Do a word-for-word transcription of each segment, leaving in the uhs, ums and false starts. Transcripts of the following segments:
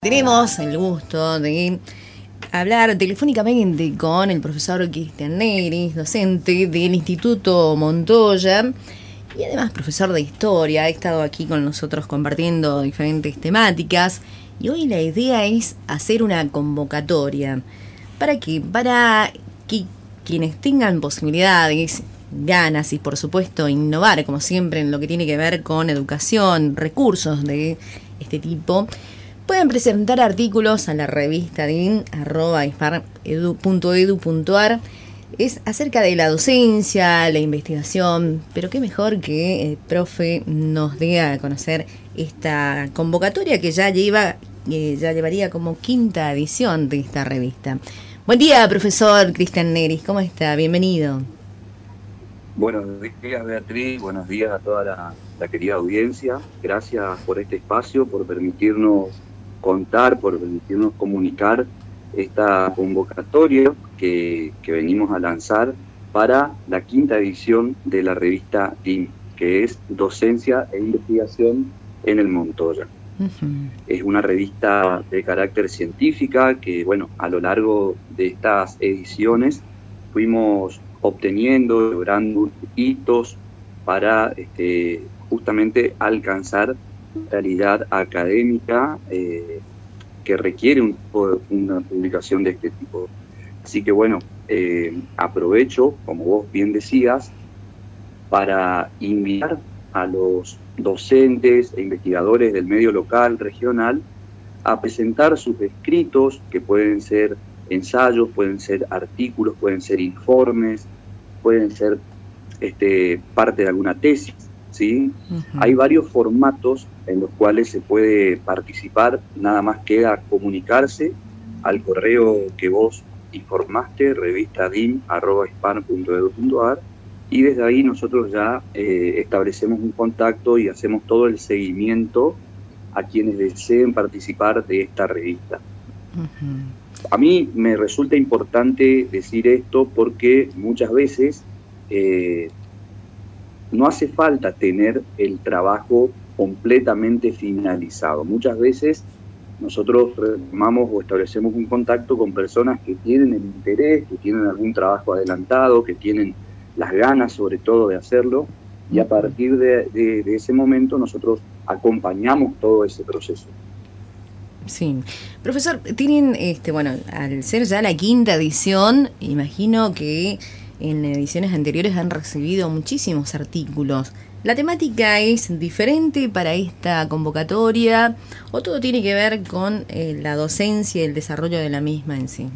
Tenemos el gusto de hablar telefónicamente con el profesor Cristian Neris, docente del Instituto Montoya y además profesor de historia. Ha estado aquí con nosotros compartiendo diferentes temáticas y hoy la idea es hacer una convocatoria. ¿Para qué? Para que quienes tengan posibilidades, ganas y por supuesto innovar, como siempre, en lo que tiene que ver con educación, recursos de este tipo, pueden presentar artículos a la revista D I N, arroba hispar punto edu punto ar. Es acerca de la docencia, la investigación, pero qué mejor que el profe nos dé a conocer esta convocatoria que ya lleva, eh, ya llevaría como quinta edición de esta revista. Buen día, profesor Cristian Neris, ¿cómo está? Bienvenido. Buenos días, Beatriz, buenos días a toda la, la querida audiencia. Gracias por este espacio, por permitirnos contar, por permitirnos comunicar esta convocatoria que, que venimos a lanzar para la quinta edición de la revista D I N, que es Docencia e Investigación en el Montoya. Uh-huh. Es una revista de carácter científica que, bueno, a lo largo de estas ediciones fuimos obteniendo, logrando hitos para este, justamente alcanzar realidad académica eh, que requiere un, una publicación de este tipo. Así que bueno, eh, aprovecho, como vos bien decías, para invitar a los docentes e investigadores del medio local, regional, a presentar sus escritos, que pueden ser ensayos, pueden ser artículos, pueden ser informes, pueden ser este, parte de alguna tesis, ¿sí? Uh-huh. Hay varios formatos en los cuales se puede participar, nada más queda comunicarse al correo que vos informaste, revista D I N arroba hispar punto edu punto ar, y desde ahí nosotros ya eh, establecemos un contacto y hacemos todo el seguimiento a quienes deseen participar de esta revista. Uh-huh. A mí me resulta importante decir esto porque muchas veces eh, no hace falta tener el trabajo completamente finalizado. Muchas veces nosotros retomamos o establecemos un contacto con personas que tienen el interés, que tienen algún trabajo adelantado, que tienen las ganas sobre todo de hacerlo, y a partir de, de, de ese momento nosotros acompañamos todo ese proceso. Sí. Profesor, tienen, este, bueno, al ser ya la quinta edición, imagino que en ediciones anteriores han recibido muchísimos artículos. ¿La temática es diferente para esta convocatoria o todo tiene que ver con eh, la docencia y el desarrollo de la misma en sí?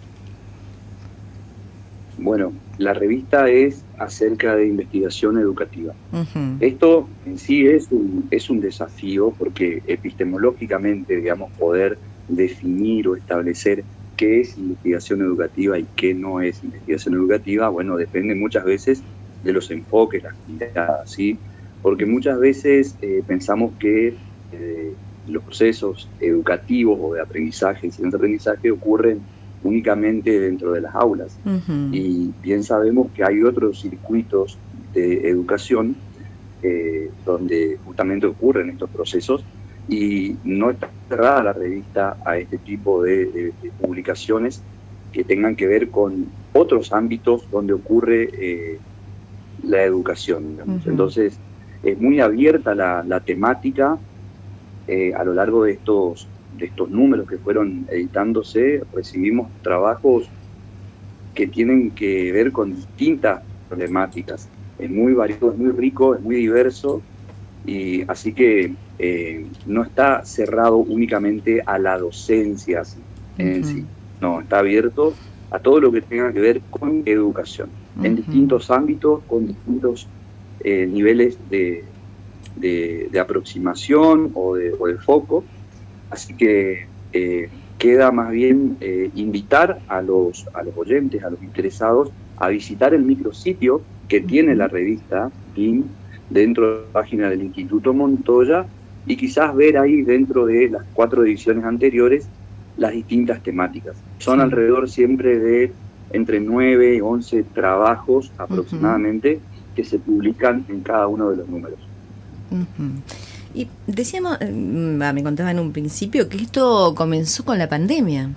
Bueno, la revista es acerca de investigación educativa. Uh-huh. Esto en sí es un, es un desafío porque epistemológicamente, digamos, poder definir o establecer qué es investigación educativa y qué no es investigación educativa, bueno, depende muchas veces de los enfoques, las miradas, ¿sí? Porque muchas veces eh, pensamos que eh, los procesos educativos o de aprendizaje, enseñanza aprendizaje ocurren únicamente dentro de las aulas. Uh-huh. Y bien sabemos que hay otros circuitos de educación eh, donde justamente ocurren estos procesos y no está cerrada la revista a este tipo de, de, de publicaciones que tengan que ver con otros ámbitos donde ocurre eh, la educación, digamos. Uh-huh. Entonces, es muy abierta la, la temática eh, a lo largo de estos de estos números que fueron editándose. Recibimos trabajos que tienen que ver con distintas problemáticas. Es muy variado, es muy rico, es muy diverso, y así que eh, no está cerrado únicamente a la docencia así, uh-huh. en sí. No, está abierto a todo lo que tenga que ver con educación, uh-huh. en distintos ámbitos, con distintos eh, niveles de, de, de aproximación o de, o de foco. Así que eh, queda más bien eh, invitar a los, a los oyentes, a los interesados, a visitar el micrositio que tiene la revista D I N dentro de la página del Instituto Montoya y quizás ver ahí dentro de las cuatro ediciones anteriores las distintas temáticas. Son sí. alrededor siempre de entre nueve y once trabajos aproximadamente uh-huh. que se publican en cada uno de los números. Uh-huh. Y decíamos, eh, me contaba en un principio que esto comenzó con la pandemia.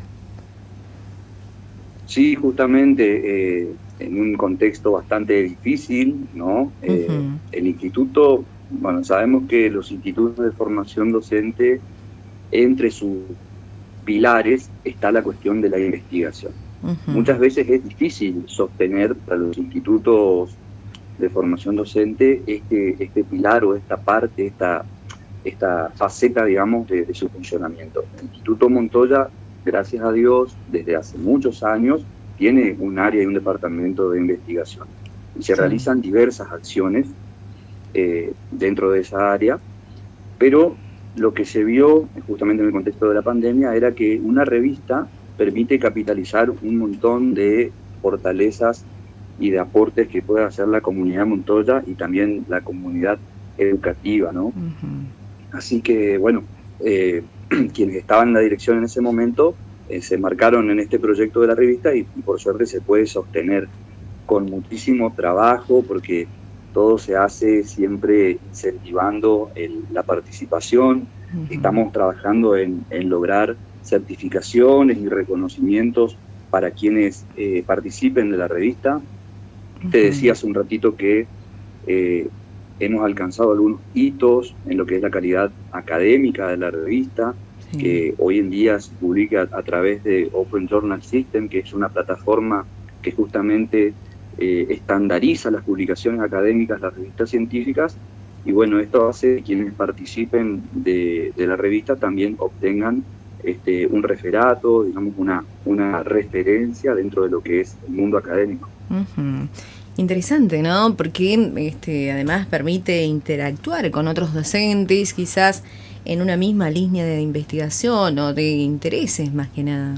Sí, justamente eh, en un contexto bastante difícil, ¿no? Eh, Uh-huh. el instituto, bueno, sabemos que los institutos de formación docente, entre sus pilares está la cuestión de la investigación. Uh-huh. Muchas veces es difícil sostener para los institutos de formación docente este, este pilar o esta parte, esta, esta faceta, digamos, de, de su funcionamiento. El Instituto Montoya, gracias a Dios, desde hace muchos años, tiene un área y un departamento de investigación. Y se sí. realizan diversas acciones eh, dentro de esa área, pero lo que se vio, justamente en el contexto de la pandemia, era que una revista permite capitalizar un montón de fortalezas y de aportes que puede hacer la comunidad Montoya y también la comunidad educativa, ¿no? Uh-huh. Así que, bueno, eh, quienes estaban en la dirección en ese momento eh, se marcaron en este proyecto de la revista y, y por suerte se puede sostener con muchísimo trabajo, porque todo se hace siempre incentivando el, la participación. Uh-huh. Estamos trabajando en, en lograr certificaciones y reconocimientos para quienes eh, participen de la revista. Uh-huh. Te decía hace un ratito que eh, hemos alcanzado algunos hitos en lo que es la calidad académica de la revista, sí. que hoy en día se publica a través de Open Journal System, que es una plataforma que justamente eh, estandariza las publicaciones académicas, las revistas científicas, y bueno, esto hace que quienes participen de, de la revista también obtengan este, un referato, digamos, una, una referencia dentro de lo que es el mundo académico. Uh-huh. Interesante, ¿no? Porque este, además permite interactuar con otros docentes, quizás en una misma línea de investigación o de intereses, más que nada.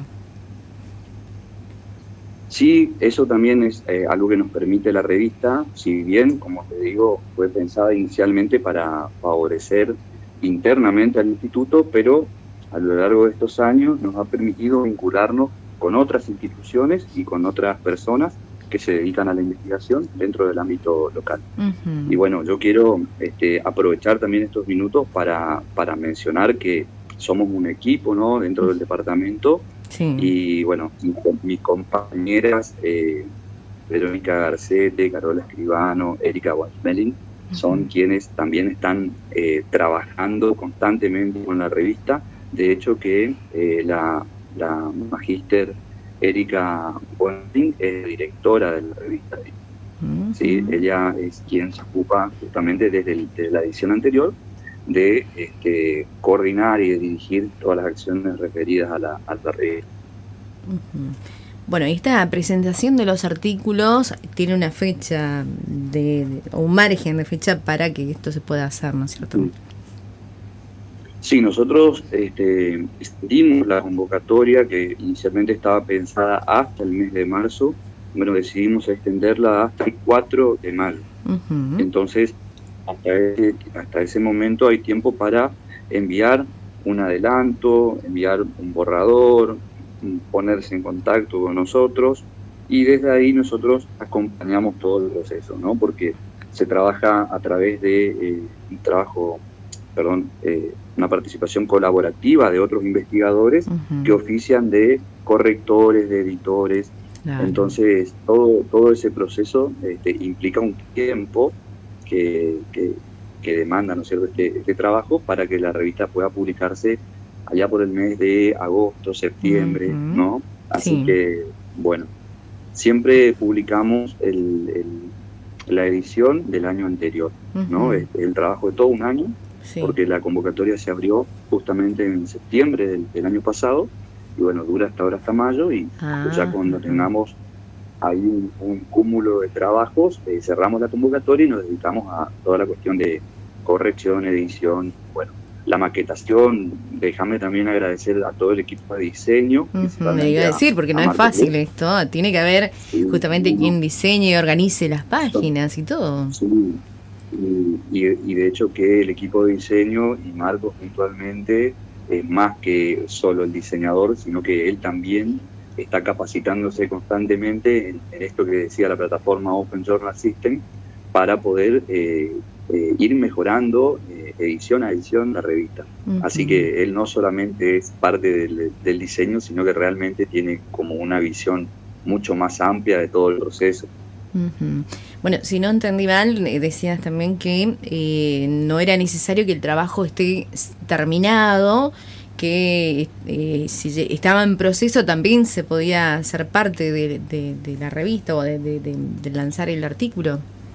Sí, eso también es eh, algo que nos permite la revista, si bien, como te digo, fue pensada inicialmente para favorecer internamente al instituto, pero a lo largo de estos años nos ha permitido vincularnos con otras instituciones y con otras personas que se dedican a la investigación dentro del ámbito local. Uh-huh. Y bueno, yo quiero este, aprovechar también estos minutos para, para mencionar que somos un equipo, ¿no?, dentro del departamento. Sí. Y bueno, mis, mis compañeras, eh, Verónica Garcete, Carola Escribano, Erika Walsmelin, uh-huh. son quienes también están eh, trabajando constantemente con la revista. De hecho que eh, la, la magíster Erika Walsmelin es directora de la revista. Uh-huh. ¿Sí? Ella es quien se ocupa justamente desde, el, desde la edición anterior de este, coordinar y de dirigir todas las acciones referidas a la, a la revista. Uh-huh. Bueno, esta presentación de los artículos tiene una fecha de, de, o un margen de fecha para que esto se pueda hacer, ¿no es cierto? Sí, sí, nosotros este, extendimos la convocatoria que inicialmente estaba pensada hasta el mes de marzo. Bueno, decidimos extenderla hasta el cuatro de mayo. Uh-huh. Entonces, Hasta ese, hasta ese momento hay tiempo para enviar un adelanto, enviar un borrador, ponerse en contacto con nosotros, y desde ahí nosotros acompañamos todo el proceso, ¿no? Porque se trabaja a través de eh, un trabajo, perdón, eh, una participación colaborativa de otros investigadores uh-huh. que ofician de correctores, de editores. Claro. Entonces todo, todo ese proceso este, implica un tiempo Que, que, que demanda, ¿no es cierto?, este, este trabajo para que la revista pueda publicarse allá por el mes de agosto, septiembre, uh-huh. ¿no? Así sí. que, bueno, siempre publicamos el, el, la edición del año anterior, uh-huh. ¿no? El, el trabajo de todo un año, sí. porque la convocatoria se abrió justamente en septiembre del, del año pasado, y bueno, dura hasta ahora, hasta mayo, y ah. pues ya cuando tengamos hay un, un cúmulo de trabajos, eh, cerramos la convocatoria y nos dedicamos a toda la cuestión de corrección, edición, bueno, la maquetación. Déjame también agradecer a todo el equipo de diseño. Uh-huh, me iba a decir, porque no es fácil esto, tiene que haber sí, justamente sí, quien diseñe y organice las páginas y todo. Sí, y, y, y de hecho que el equipo de diseño y Marcos puntualmente es más que solo el diseñador, sino que él también está capacitándose constantemente en, en esto que decía la plataforma Open Journal System para poder eh, eh, ir mejorando eh, edición a edición la revista. Uh-huh. Así que él no solamente es parte del, del diseño, sino que realmente tiene como una visión mucho más amplia de todo el proceso. Uh-huh. Bueno, si no entendí mal, decías también que eh, no era necesario que el trabajo esté terminado, que eh, si estaba en proceso también se podía ser parte de, de, de la revista o de, de, de, de lanzar el artículo.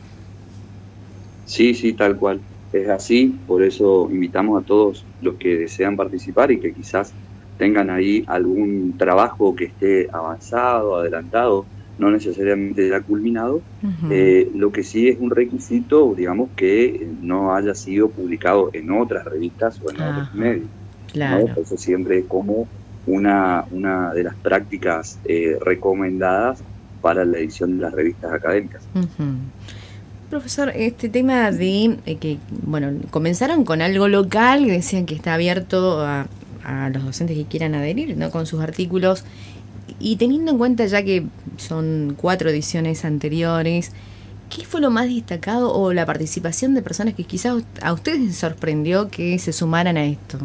Sí, sí, tal cual. Es así, por eso invitamos a todos los que desean participar y que quizás tengan ahí algún trabajo que esté avanzado, adelantado, no necesariamente ya culminado. Uh-huh. Eh, lo que sí es un requisito, digamos, que no haya sido publicado en otras revistas o en uh-huh. otros medios. Claro. ¿No? Eso siempre es como una, una de las prácticas eh, recomendadas para la edición de las revistas académicas. Uh-huh. Profesor, este tema de eh, que, bueno, comenzaron con algo local, decían que está abierto a, a los docentes que quieran adherir, ¿no?, con sus artículos, y teniendo en cuenta ya que son cuatro ediciones anteriores, ¿qué fue lo más destacado o la participación de personas que quizás a ustedes les sorprendió que se sumaran a esto?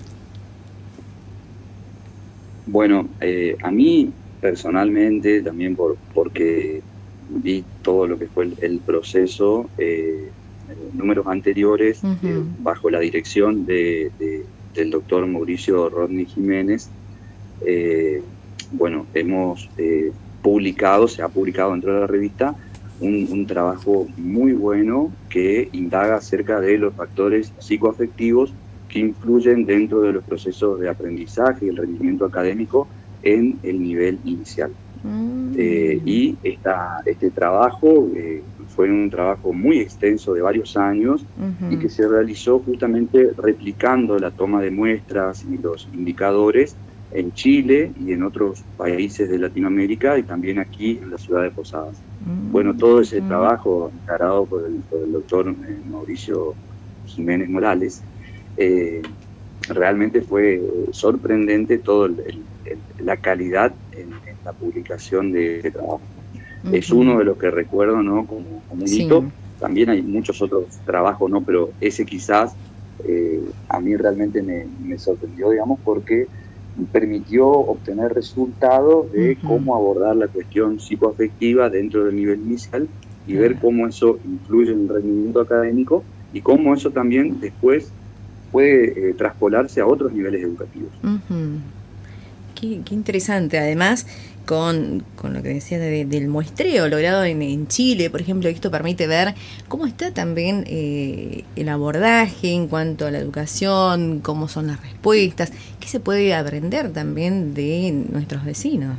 Bueno, eh, a mí personalmente, también por porque vi todo lo que fue el, el proceso, eh, números anteriores, uh-huh. eh, bajo la dirección de, de, del doctor Mauricio Rodney Jiménez, eh, bueno, hemos eh, publicado, se ha publicado dentro de la revista, un, un trabajo muy bueno que indaga acerca de los factores psicoafectivos que influyen dentro de los procesos de aprendizaje y el rendimiento académico en el nivel inicial. Mm. Eh, y esta, este trabajo eh, fue un trabajo muy extenso de varios años uh-huh. y que se realizó justamente replicando la toma de muestras y los indicadores en Chile y en otros países de Latinoamérica y también aquí en la ciudad de Posadas. Mm. Bueno, todo ese mm. trabajo encarado por el, por el doctor eh, Mauricio Jiménez Morales, eh, realmente fue sorprendente todo el, el, el, la calidad en, en la publicación de este trabajo. Uh-huh. Es uno de los que recuerdo, ¿no?, como, como un hito. Sí. También hay muchos otros trabajos, ¿no?, pero ese quizás eh, a mí realmente me, me sorprendió, digamos, porque permitió obtener resultados de uh-huh. cómo abordar la cuestión psicoafectiva dentro del nivel inicial y uh-huh. ver cómo eso influye en el rendimiento académico y cómo eso también después puede eh, traspolarse a otros niveles educativos. Uh-huh. Qué, qué interesante. Además, con, con lo que decía de, del muestreo logrado en, en Chile, por ejemplo, esto permite ver cómo está también eh, el abordaje en cuanto a la educación, cómo son las respuestas, qué se puede aprender también de nuestros vecinos.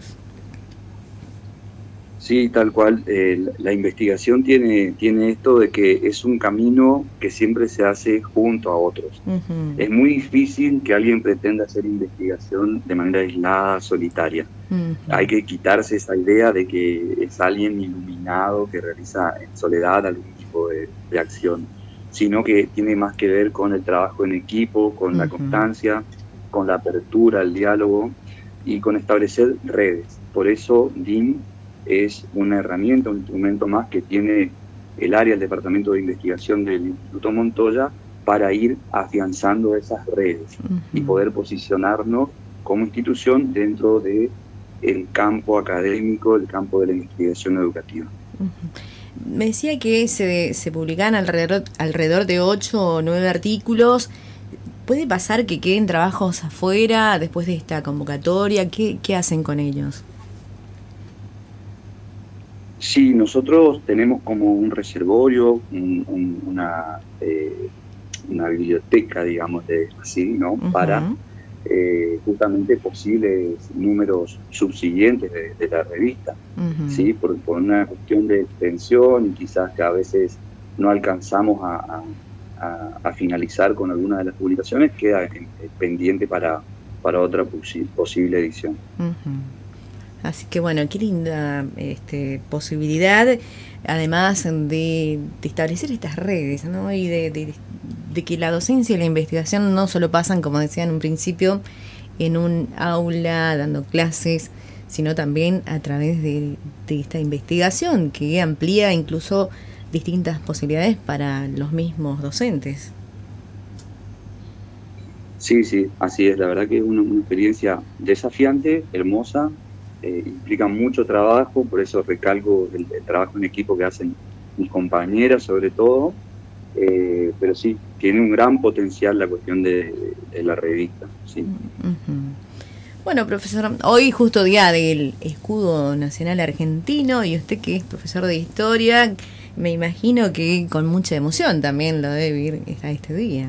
Sí, tal cual. Eh, la investigación tiene, tiene esto de que es un camino que siempre se hace junto a otros. Uh-huh. Es muy difícil que alguien pretenda hacer investigación de manera aislada, solitaria. Uh-huh. Hay que quitarse esa idea de que es alguien iluminado que realiza en soledad algún tipo de, de acción, sino que tiene más que ver con el trabajo en equipo, con uh-huh. la constancia, con la apertura al diálogo y con establecer redes. Por eso D I M es una herramienta, un instrumento más que tiene el área, el Departamento de Investigación del Instituto Montoya para ir afianzando esas redes uh-huh. y poder posicionarnos como institución dentro de el campo académico, el campo de la investigación educativa. Uh-huh. Me decía que se, se publican alrededor, alrededor de ocho o nueve artículos. ¿Puede pasar que queden trabajos afuera después de esta convocatoria? ¿Qué, qué hacen con ellos? Sí, nosotros tenemos como un reservorio, un, un, una, eh, una biblioteca, digamos, de así, ¿no? Uh-huh. Para eh, justamente posibles números subsiguientes de, de la revista, uh-huh. ¿sí? Por, por una cuestión de extensión y quizás que a veces no alcanzamos a, a, a, a finalizar con alguna de las publicaciones, queda en, en, pendiente para, para otra posi- posible edición. Uh-huh. Así que bueno, qué linda este, posibilidad, además de, de establecer estas redes, ¿no? Y de, de, de que la docencia y la investigación no solo pasan, como decía en un principio, en un aula dando clases, sino también a través de, de esta investigación que amplía incluso distintas posibilidades para los mismos docentes. Sí, sí, así es. La verdad que es una, una experiencia desafiante, hermosa, eh, implica mucho trabajo, por eso recalco el, el trabajo en equipo que hacen mis compañeras sobre todo, eh, pero sí, tiene un gran potencial la cuestión de, de la revista. Sí. Uh-huh. Bueno, profesor, hoy justo día del Escudo Nacional Argentino y usted que es profesor de Historia, me imagino que con mucha emoción también lo debe vivir a este día.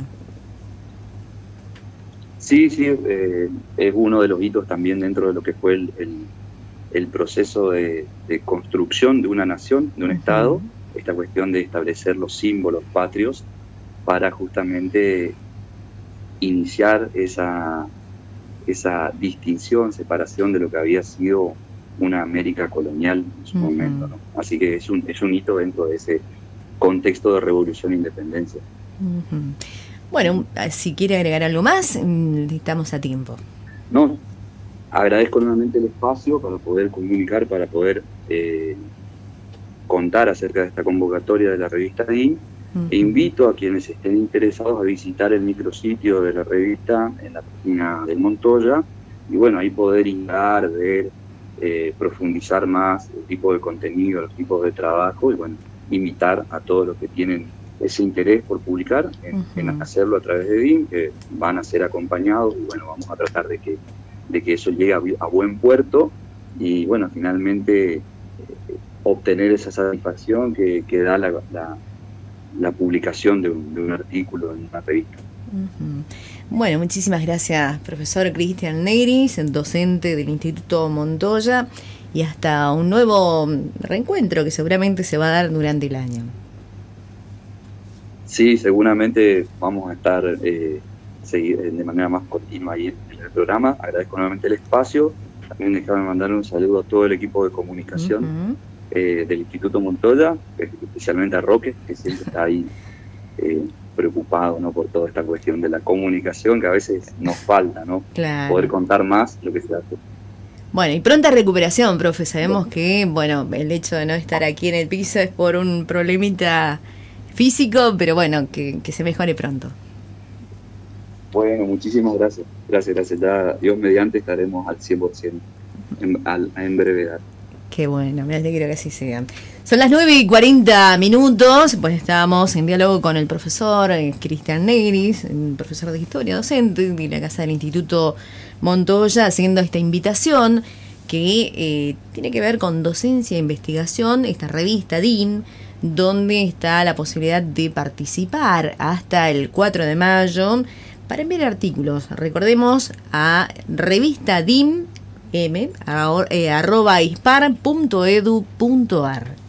Sí, sí, eh, es uno de los hitos también dentro de lo que fue el, el, el proceso de, de construcción de una nación, de un uh-huh. Estado, esta cuestión de establecer los símbolos patrios para justamente iniciar esa, esa distinción, separación de lo que había sido una América colonial en su uh-huh. momento, ¿no? Así que es un, es un hito dentro de ese contexto de revolución e independencia. Uh-huh. Bueno, si quiere agregar algo más, estamos a tiempo. No, agradezco nuevamente el espacio para poder comunicar, para poder eh, contar acerca de esta convocatoria de la revista D I N, uh-huh. e invito a quienes estén interesados a visitar el micrositio de la revista en la página de Montoya, y bueno, ahí poder indagar, ver, eh, profundizar más el tipo de contenido, los tipos de trabajo, y bueno, invitar a todos los que tienen ese interés por publicar, en, uh-huh. en hacerlo a través de D I N, que van a ser acompañados, y bueno, vamos a tratar de que, de que eso llegue a, a buen puerto, y bueno, finalmente eh, obtener esa satisfacción que, que da la, la, la publicación de un, de un artículo en una revista. Uh-huh. Bueno, muchísimas gracias, profesor Cristian Neyris, docente del Instituto Montoya, y hasta un nuevo reencuentro que seguramente se va a dar durante el año. Sí, seguramente vamos a estar eh, seguir, de manera más continua ahí en el programa. Agradezco nuevamente el espacio. También déjame mandar un saludo a todo el equipo de comunicación uh-huh. eh, del Instituto Montoya, especialmente a Roque, que siempre está ahí eh, preocupado, ¿no?, por toda esta cuestión de la comunicación, que a veces nos falta, ¿no? Claro. Poder contar más lo que se hace. Bueno, y pronta recuperación, profe. Sabemos que, bueno, el hecho de no estar aquí en el piso es por un problemita físico, pero bueno, que, que se mejore pronto. Bueno, muchísimas gracias. Gracias, gracias. Ya, Dios mediante, estaremos al cien por ciento en, al, en brevedad. Qué bueno, me alegro que así sea. Son las nueve y cuarenta minutos, pues estábamos en diálogo con el profesor eh, Cristian Neyris, profesor de Historia, docente de la Casa del Instituto Montoya, haciendo esta invitación que eh, tiene que ver con docencia e investigación, esta revista D I N, donde está la posibilidad de participar hasta el cuatro de mayo para enviar artículos. Recordemos a revista D I M, M, arroba ispar punto edu punto ar.